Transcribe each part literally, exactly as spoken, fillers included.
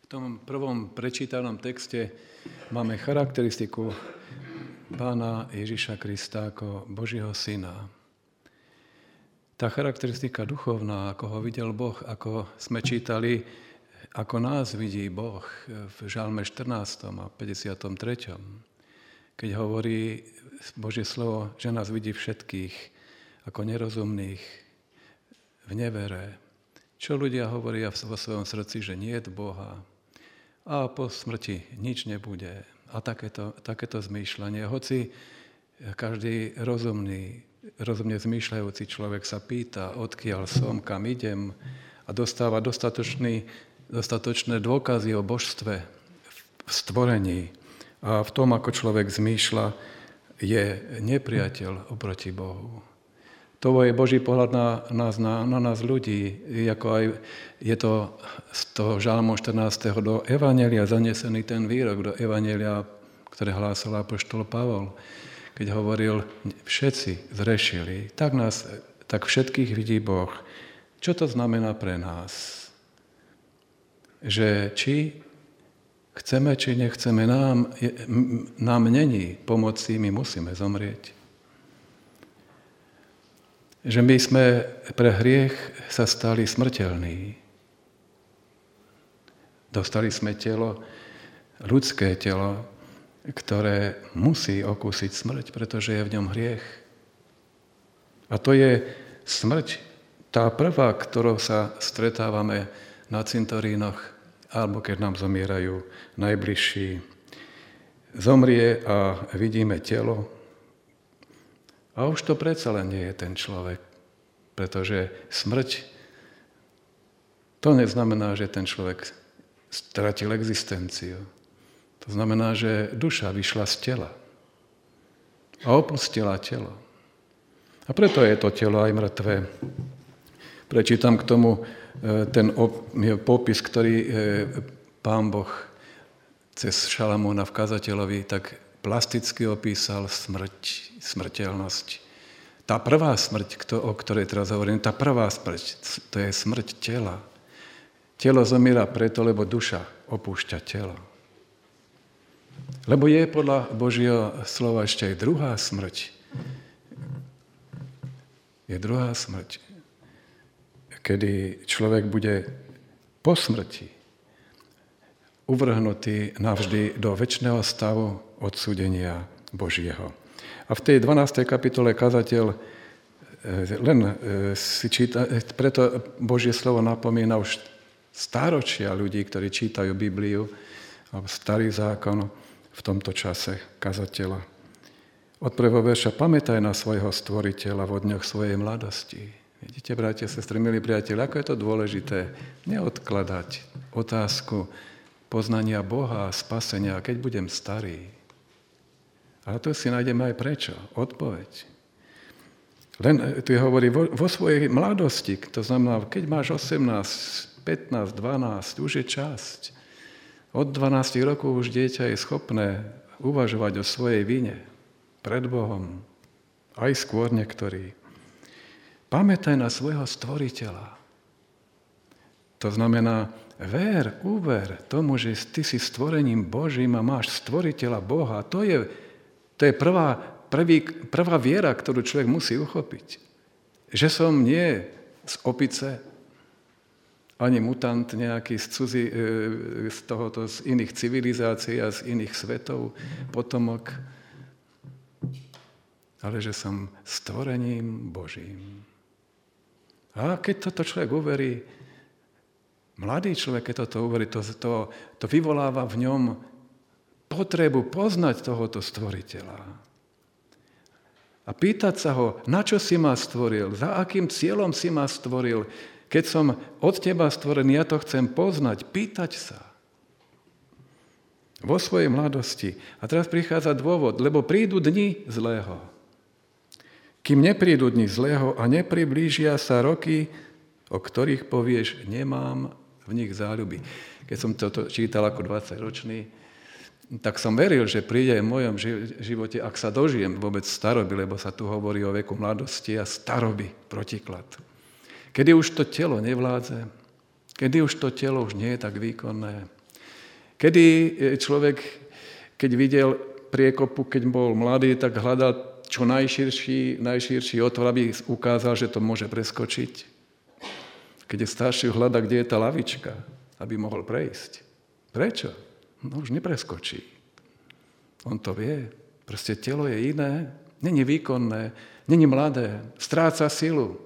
V tom prvom prečítanom texte máme charakteristiku Pána Ježiša Krista ako Božieho syna. Tá charakteristika duchovná, ako ho videl Boh, ako sme čítali, ako nás vidí Boh v Žalme štrnástom a päťdesiatom treťom keď hovorí Božie slovo, že nás vidí všetkých ako nerozumných v nevere. Čo ľudia hovoria vo svojom srdci, že nie je Boha a po smrti nič nebude. A takéto, takéto zmýšľanie. Hoci každý rozumný, rozumne zmýšľajúci človek sa pýta, odkiaľ som, kam idem a dostáva dostatočný, dostatočné dôkazy o božstve v stvorení a v tom, ako človek zmýšľa, je nepriateľ oproti Bohu. To je Boží pohľad na nás, na, na nás ľudí, ako aj je to z toho Žalmu štrnásteho do Evanjelia zanesený ten výrok do Evanjelia, ktoré hlásal apoštol Pavol, keď hovoril, všetci zrešili, tak nás, tak všetkých vidí Boh. Čo to znamená pre nás? Že či chceme, či nechceme, nám, nám není pomoci, my musíme zomrieť. Že my sme pre hriech sa stali smrteľní. Dostali sme telo, ľudské telo, ktoré musí okúsiť smrť, pretože je v ňom hriech. A to je smrť, tá prvá, ktorou sa stretávame na cintorínoch, alebo keď nám zomierajú najbližší. Zomrie a vidíme telo, a už to predsa len nie je ten človek, pretože smrť, to neznamená, že ten človek stratil existenciu. To znamená, že duša vyšla z tela a opustila telo. A preto je to telo aj mŕtve. Prečítam k tomu ten popis, ktorý Pán Boh cez Šalamúna v kazateľovi tak plasticky opísal smrť, smrteľnosť. Tá prvá smrť, o ktorej teraz hovorím, tá prvá smrť, to je smrť tela. Telo zomiera preto, lebo duša opúšťa telo. Lebo je podľa Božieho slova ešte aj druhá smrť. Je druhá smrť, kedy človek bude po smrti uvrhnutý navždy do večného stavu odsúdenia Božieho. A v tej dvanástej kapitole kazateľ len si číta, preto Božie slovo napomína už stáročia ľudí, ktorí čítajú Bibliu, alebo Starý zákon v tomto čase kazateľa. Od prvého verša pamätaj na svojho stvoriteľa vo dňoch svojej mladosti. Vidíte, bratia, sestry, milí priatelia, ako je to dôležité neodkladať otázku poznania Boha a spasenia, keď budem starý. Ale tu si nájdeme aj prečo. Odpoveď. Len tu hovorí vo, vo svojej mladosti, to znamená, keď máš osemnásť, pätnásť, dvanásť, už je časť. Od dvanástich rokov už dieťa je schopné uvažovať o svojej vine pred Bohom. Aj skôr niektorí. Pamätaj na svojho stvoriteľa. To znamená, ver, uver tomu, že ty si stvorením Božím a máš stvoriteľa Boha. To je, to je prvá, prvý, prvá viera, ktorú človek musí uchopiť. Že som nie z opice, ani mutant nejaký z, cudzí, z, tohoto, z iných civilizácií a z iných svetov, potomok, ale že som stvorením Božím. A keď toto človek uverí, mladý človek, keď toto uverí, to, to, to vyvoláva v ňom potrebu poznať tohoto stvoriteľa. A pýtať sa ho, na čo si ma stvoril, za akým cieľom si ma stvoril. Keď som od teba stvorený, ja to chcem poznať, pýtať sa. Vo svojej mladosti. A teraz prichádza dôvod, lebo prídu dni zlého. Kým neprídu dni zlého a nepriblížia sa roky, o ktorých povieš, nemám v nich záľuby. Keď som toto čítal ako dvadsaťročný, tak som veril, že príde v mojom živote, ak sa dožijem vôbec staroby, lebo sa tu hovorí o veku mladosti a staroby, protiklad. Kedy už to telo nevládze, kedy už to telo už nie je tak výkonné, Kedy človek, keď videl priekopu, keď bol mladý, tak hľadal čo najširší, najširší otvor, aby ukázal, že to môže preskočiť. Keď je starší, hľada, kde je tá lavička, aby mohol prejsť. Prečo? No už nepreskočí. On to vie. Proste telo je iné, není výkonné, není mladé, stráca silu.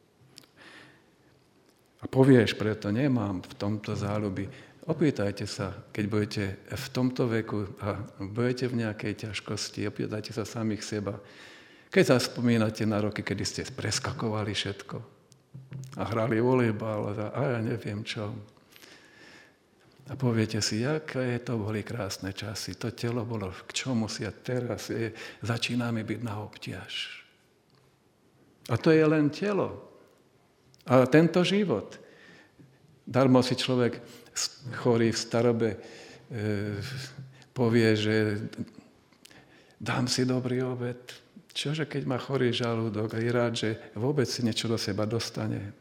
A povieš, preto nemám v tomto záľuby. Opýtajte sa, keď budete v tomto veku a budete v nejakej ťažkosti, opýtajte sa samých seba. Keď zaspomínate na roky, kedy ste preskakovali všetko a hrali volejbal a ja neviem čo. A poviete si, aké to boli krásne časy. To telo bolo k čomu si a teraz je, začíname byť na obťaž. A to je len telo. A tento život. Darmo si človek chorý v starobe e, povie, že dám si dobrý obed. Čože keď má chorý žalúdok a je rád, že vôbec si niečo do seba dostane.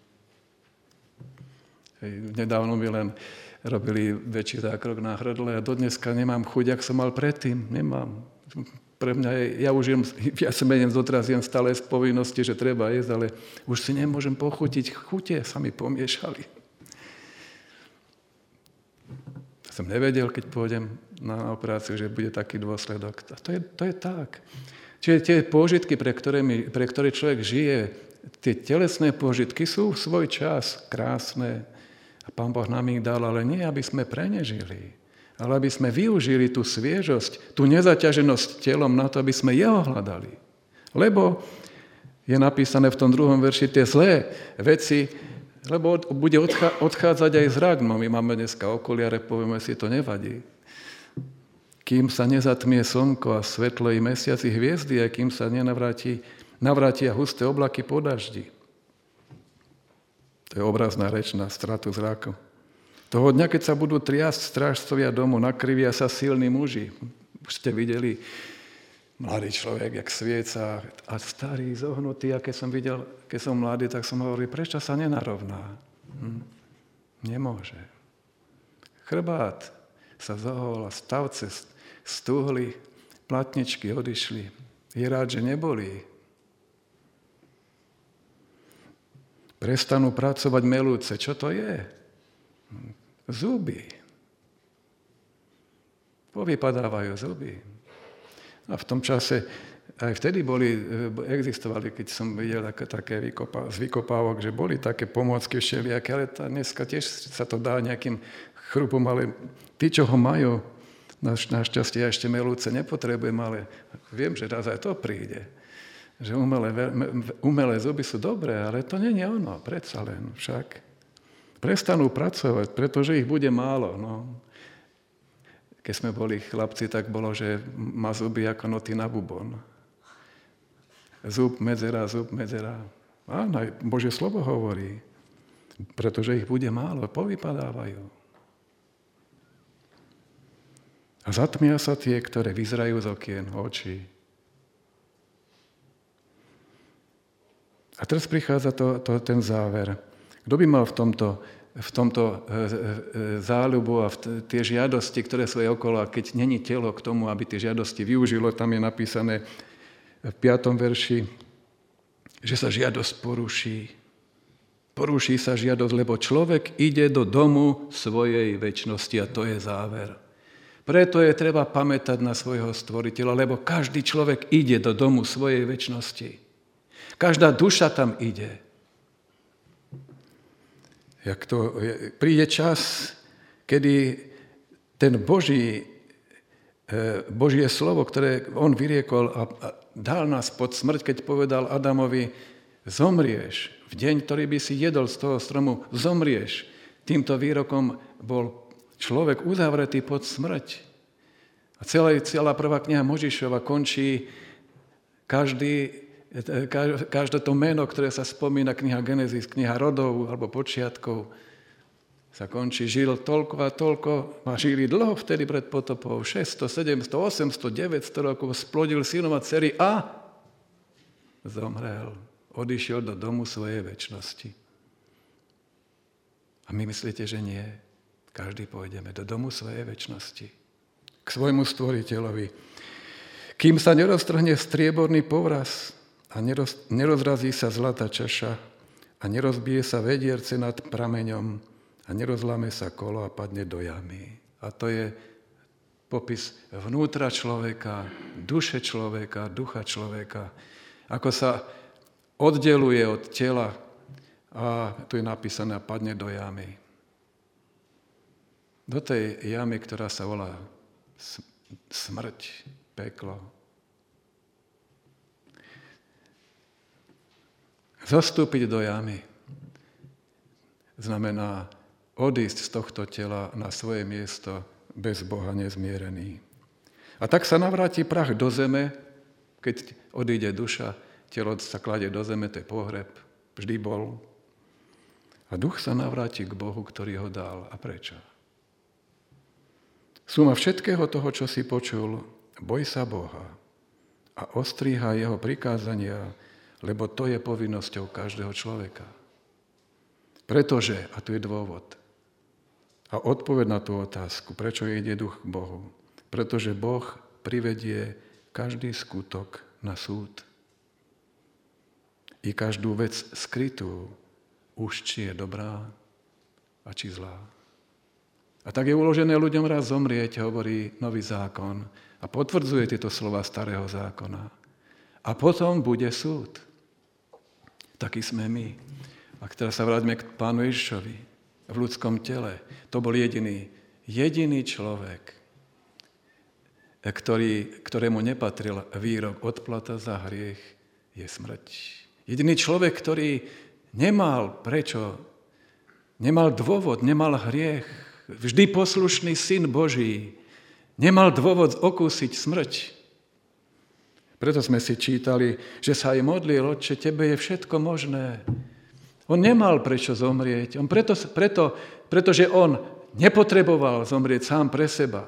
Hej, nedávno mi len robili väčší zákrok na hrdle a dodneska nemám chuť, ak som mal predtým. Nemám. Pre mňa je, ja už jem, ja sa menej dotraz jem stále z povinnosti, že treba jesť, ale už si nemôžem pochutiť. Chute sa mi pomiešali. Som nevedel, keď pôjdem na operáciu, že bude taký dôsledok. A to je, to je tak. Čiže tie pôžitky, pre ktoré, mi, pre ktoré človek žije, tie telesné pôžitky sú v svoj čas krásne. A Pán Boh nám ich dal, ale nie, aby sme prenežili. Ale aby sme využili tú sviežosť, tú nezaťaženosť telom na to, aby sme jeho hľadali. Lebo je napísané v tom druhom verši tie zlé veci, lebo bude odchádzať aj zrak. No my máme dneska okuliare, povieme si, to nevadí. Kým sa nezatmie slnko a svetlo i mesiac i hviezdy, a kým sa nenavráti, navrátia husté oblaky po daždi. To je obrazná reč na stratu zraku. Toho dňa, keď sa budú triasť strážcovia domu, nakrivia sa silní muži. Už ste videli mladý človek, jak svieca, a starý, zohnutý, a keď som videl, keď som mladý, tak som hovoril, prečo sa nenarovná? Hm? Nemôže. Chrbát sa zohol a stavce stúhli, platničky odišli. Je rád, že neboli. Prestanú pracovať melúce. Čo to je? Zuby. Povypadávajú zuby. A v tom čase, aj vtedy boli, existovali, keď som videl také, také vykopá, z vykopávok, že boli také pomôcky všelijaké, ale dneska tiež sa to dá nejakým chrupom, ale tí, čo ho majú, našťastie ja ešte melúce nepotrebujem, ale viem, že raz aj to príde. Že umelé, umelé zuby sú dobré, ale to nie je ono, predsa len však. Prestanú pracovať, pretože ich bude málo. No. Keď sme boli chlapci, tak bolo, že má zuby ako noty na bubon. Zub, medzera, zub, medzera. Áno, aj Božie slovo hovorí. Pretože ich bude málo, povypadávajú. A zatmia sa tie, ktoré vyzerajú z okien očí. A teraz prichádza to, to, ten záver. Kto by mal v tomto, v tomto záľubu a v tie žiadosti, ktoré sú aj okolo, a keď není telo k tomu, aby tie žiadosti využilo, tam je napísané v piatom verši, že sa žiadosť poruší. Poruší sa žiadosť, lebo človek ide do domu svojej večnosti a to je záver. Preto je treba pamätať na svojho stvoriteľa, lebo každý človek ide do domu svojej večnosti. Každá duša tam ide. Jak to, príde čas, kedy ten Boží, Božie slovo, ktoré on vyriekol a dal nás pod smrť, keď povedal Adamovi, zomrieš, v deň, ktorý by si jedol z toho stromu, zomrieš. Týmto výrokom bol človek uzavretý pod smrť. A celá, celá prvá kniha Možišova končí každý Každé to meno, ktoré sa spomína, kniha Genesis, kniha rodov alebo počiatkov, sa končí, žil toľko a toľko, a žili dlho vtedy pred potopou, šesťsto, sedemsto, osemsto, deväťsto rokov, splodil synov a dcery a zomrel. Odišiel do domu svojej večnosti. A my myslíte, že nie? Každý pôjdeme do domu svojej večnosti. K svojmu stvoriteľovi. Kým sa neroztrhne strieborný povraz a neroz, nerozrazí sa zlatá čaša a nerozbije sa vedierce nad prameňom a nerozlame sa kolo a padne do jamy. A to je popis vnútra človeka, duše človeka, ducha človeka. Ako sa oddeluje od tela a tu je napísané a padne do jamy. Do tej jamy, ktorá sa volá smrť, peklo. Zostúpiť do jamy znamená odísť z tohto tela na svoje miesto bez Boha nezmierený. A tak sa navráti prach do zeme, keď odíde duša, telo sa kladie do zeme, to je pohreb, vždy bol. A duch sa navráti k Bohu, ktorý ho dal. A prečo? Suma všetkého toho, čo si počul, boj sa Boha a ostríhaj jeho prikázania, lebo to je povinnosťou každého človeka. Pretože, a tu je dôvod, a odpoveď na tú otázku, prečo ide duch k Bohu, pretože Boh privedie každý skutok na súd. I každú vec skrytú, už či je dobrá a či zlá. A tak je uložené ľuďom raz zomrieť, hovorí nový zákon a potvrdzuje tieto slova starého zákona. A potom bude súd. Taký sme my. A teraz sa vráťme k Pánu Ježišovi v ľudskom tele. To bol jediný, jediný človek, ktorý, ktorému nepatril výrok odplata za hriech je smrť. Jediný človek, ktorý nemal prečo, nemal dôvod, nemal hriech, vždy poslušný syn Boží, nemal dôvod okúsiť smrť. Preto sme si čítali, že sa aj modlil, Otče, tebe je všetko možné. On nemal prečo zomrieť, on preto, preto, pretože on nepotreboval zomrieť sám pre seba.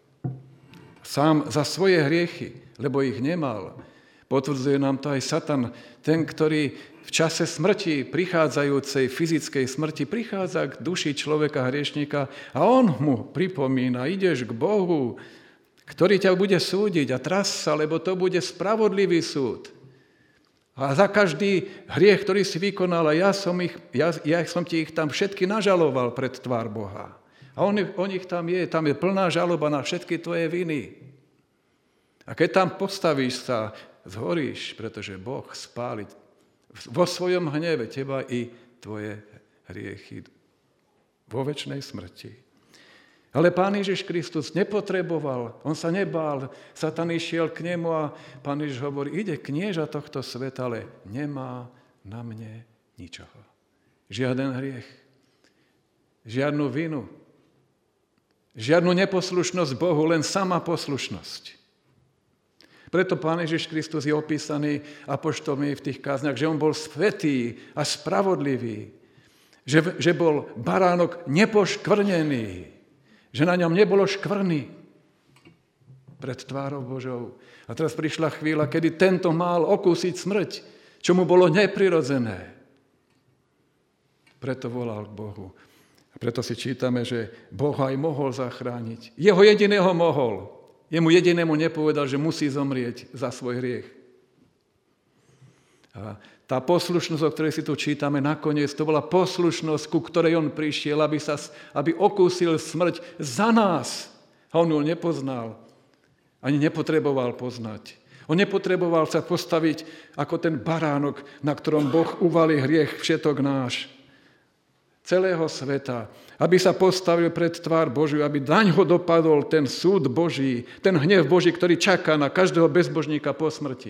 Sám za svoje hriechy, lebo ich nemal. Potvrdzuje nám to aj Satan, ten, ktorý v čase smrti, prichádzajúcej fyzickej smrti, prichádza k duši človeka hriešnika a on mu pripomína, ideš k Bohu, ktorý ťa bude súdiť a tras sa, lebo to bude spravodlivý súd. A za každý hriech, ktorý si vykonal, a ja som, ich, ja, ja som ti ich tam všetky nažaloval pred tvár Boha. A on, on ich tam je, tam je plná žaloba na všetky tvoje viny. A keď tam postavíš sa, zhoríš, pretože Boh spáli vo svojom hneve teba i tvoje hriechy vo večnej smrti. Ale Pán Ježiš Kristus nepotreboval, on sa nebál, Satan išiel k nemu a Pán Ježiš hovorí, ide knieža tohto sveta, ale nemá na mne ničoho. Žiaden hriech, žiadnu vinu, žiadnu neposlušnosť Bohu, len sama poslušnosť. Preto Pán Ježiš Kristus je opísaný apoštolmi v tých kázniach, že on bol svätý a spravodlivý, že, že bol baránok nepoškvrnený, že na ňom nebolo škvrny pred tvárou Božou. A teraz prišla chvíľa, kedy tento mal okúsiť smrť, čo mu bolo neprirodzené. Preto volal k Bohu. A preto si čítame, že Boh aj mohol zachrániť. Jeho jediného mohol. Jemu jedinému nepovedal, že musí zomrieť za svoj hriech. A tá poslušnosť, o ktorej si tu čítame nakoniec, to bola poslušnosť, ku ktorej on prišiel, aby, sa, aby okúsil smrť za nás. A on ju nepoznal. Ani nepotreboval poznať. On nepotreboval sa postaviť ako ten baránok, na ktorom Boh uvalí hriech všetok náš. Celého sveta, aby sa postavil pred tvár Božiu, aby daň ho dopadol ten súd Boží, ten hnev Boží, ktorý čaká na každého bezbožníka po smrti.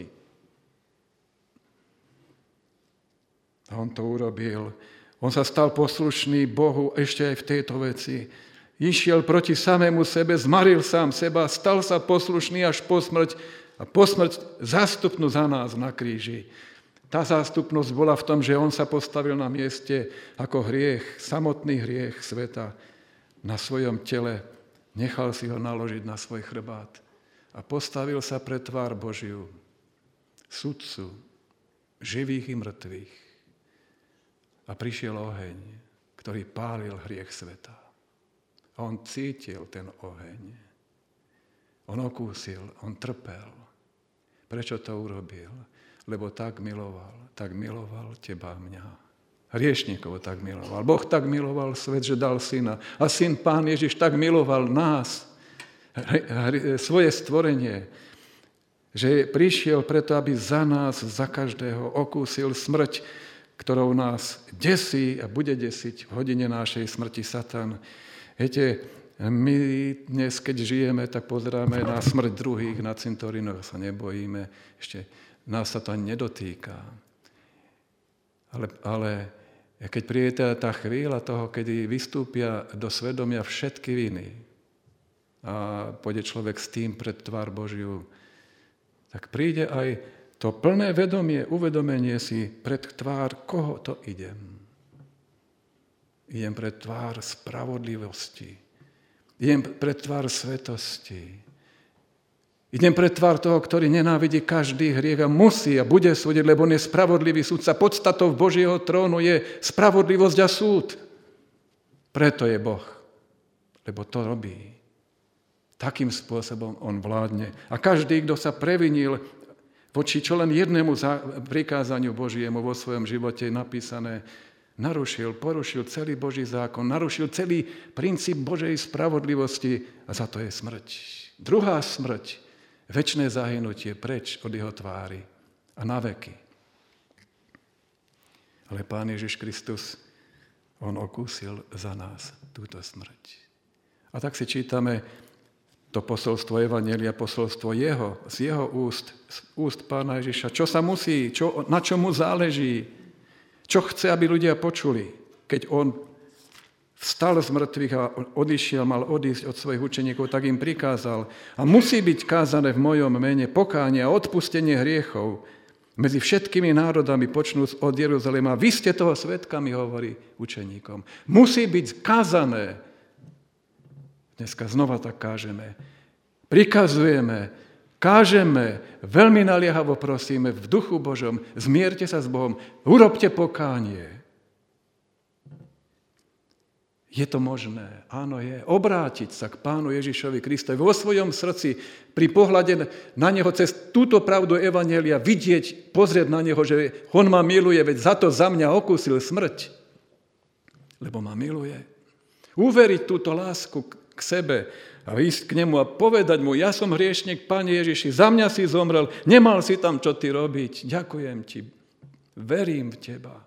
A on to urobil. On sa stal poslušný Bohu ešte aj v tejto veci. Išiel proti samému sebe, zmaril sám seba, stal sa poslušný až po smrť a po smrť zástupnú za nás na kríži. Tá zástupnosť bola v tom, že on sa postavil na mieste ako hriech, samotný hriech sveta na svojom tele. Nechal si ho naložiť na svoj chrbát a postavil sa pred tvár Božiu, sudcu živých i mŕtvych. A prišiel oheň, ktorý pálil hriech sveta. A on cítil ten oheň. On okúsil, on trpel. Prečo to urobil? Lebo tak miloval, tak miloval teba a mňa. Hriešnikov tak miloval. Boh tak miloval svet, že dal syna. A syn Pán Ježiš tak miloval nás, svoje stvorenie, že prišiel preto, aby za nás, za každého okúsil smrť, ktorou nás desí a bude desiť v hodine našej smrti Satan. Viete, my dnes, keď žijeme, tak pozeráme na smrť druhých, na cintorínoch, sa nebojíme, ešte nás sa to ani nedotýka. Ale, ale keď príde tá chvíľa toho, kedy vystúpia do svedomia všetky viny a pôjde človek s tým pred tvár Božiu, tak príde aj to plné vedomie, uvedomenie si pred tvár, koho to idem. Idem pred tvár spravodlivosti. Idem pred tvár svetosti. Idem pred tvár toho, ktorý nenávidí každý hriech a musí a bude súdiť, lebo on je spravodlivý súdca. Podstatou Božieho trónu je spravodlivosť a súd. Preto je Boh, lebo to robí. Takým spôsobom on vládne. A každý, kto sa previnil voči čo len jednému prikázaniu Božiemu vo svojom živote je napísané, narušil, porušil celý Boží zákon, narušil celý princíp Božej spravodlivosti a za to je smrť. Druhá smrť, večné zahynutie preč od jeho tvári a na veky. Ale Pán Ježiš Kristus, on okúsil za nás túto smrť. A tak si čítame to posolstvo Evanjelia, posolstvo jeho, z jeho úst, z úst Pána Ježiša, čo sa musí, čo, na čo mu záleží, čo chce, aby ľudia počuli, keď on vstal z mŕtvych a odišiel, mal odísť od svojich učeníkov, tak im prikázal. A musí byť kázané v mojom mene pokánie a odpustenie hriechov medzi všetkými národami, počnúc od Jeruzalema. Vy ste toho svedkami, hovorí učeníkom. Musí byť kázané. Dneska znova tak kážeme. Prikazujeme, kážeme, veľmi naliehavo prosíme v duchu Božom, zmierte sa s Bohom, urobte pokánie. Je to možné? Áno, je. Obrátiť sa k Pánu Ježišovi Kristovi vo svojom srdci, pri pohľade na Neho cez túto pravdu Evanjelia, vidieť, pozrieť na Neho, že On ma miluje, veď za to za mňa okúsil smrť. Lebo ma miluje. Uveriť túto lásku k sebe a ísť k nemu a povedať mu, ja som hriešnik, Pane Ježiši, za mňa si zomrel, nemal si tam čo ty robiť, ďakujem ti, verím v teba.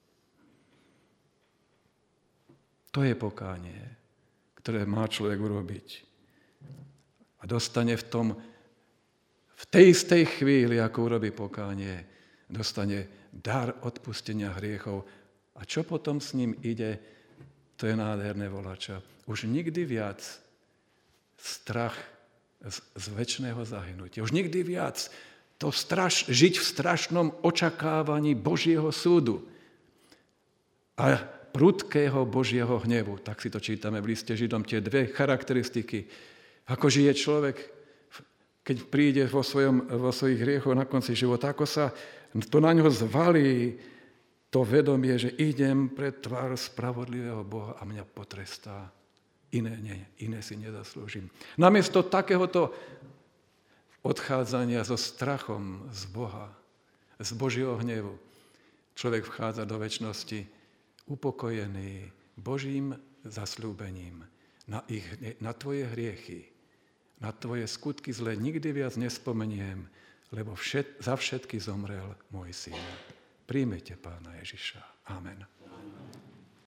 To je pokánie, ktoré má človek urobiť. A dostane v tom, v tej istej chvíli, ako urobí pokánie, dostane dar odpustenia hriechov. A čo potom s ním ide, to je nádherné volača. Už nikdy viac strach z, z večného zahynutia. Už nikdy viac to straš, žiť v strašnom očakávaní Božieho súdu a prudkého Božieho hnevu. Tak si to čítame v liste Židom, tie dve charakteristiky. Ako žije človek, keď príde vo, svojom, vo svojich hriechoch na konci života, ako sa to na ňo zvalí to vedomie, že idem pred tvár spravodlivého Boha a mňa potrestá. Iné nie, iné si nezaslúžim. Namiesto takéhoto odchádzania so strachom z Boha, z Božieho hnevu, človek vchádza do večnosti upokojený Božím zasľúbením na, ich, na tvoje hriechy, na tvoje skutky zlé nikdy viac nespomeniem, lebo všet, za všetky zomrel môj syn. Príjmite Pána Ježiša. Amen.